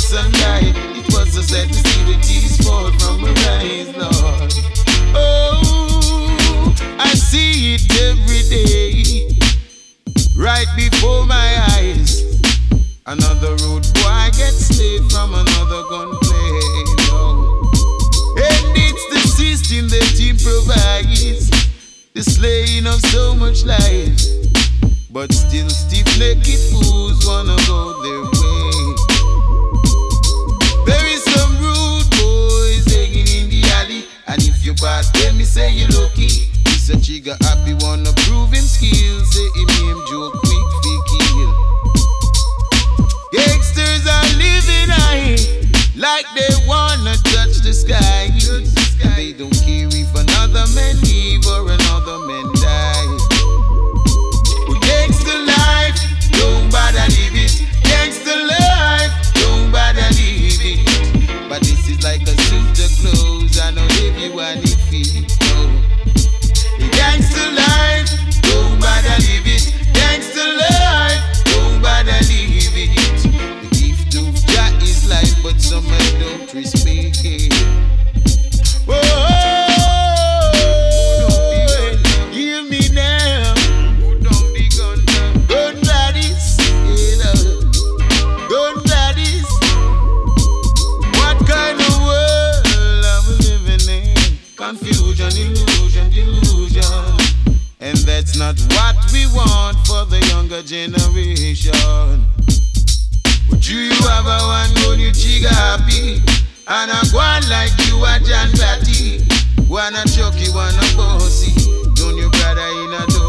sun die. It was so sad to see the tears fall from her eyes, Lord. Oh, I see it every day, right before my eyes. Another road boy gets slain from another gunplay. No. And it's the system that improvises the slaying of so much life. But still stiff-necked fools wanna go their way. There is some rude boys hanging in the alley, and if you pass them, me say you lucky. This a trigger happy, wanna prove him skills. Say him name joke quick fi kill. Gangsters are living high, like they wanna touch the sky. They don't care if another man leave or another man die. Gangsta life, don't bother live it. Gangsta life, don't bother live it. But this is like a suit of clothes, I know everyone it feels. Gangsta life, don't bother live it. Gangsta life, don't bother live it. The gift of Jah is life, but some men don't respect it. Oh, give me now. Confusion, illusion, delusion. And that's not what we want for the younger generation. Would you have a one gun, you chiga happy? And I go on like you are John Batty. Wanna chucky, wanna bossy. Don't you brother in a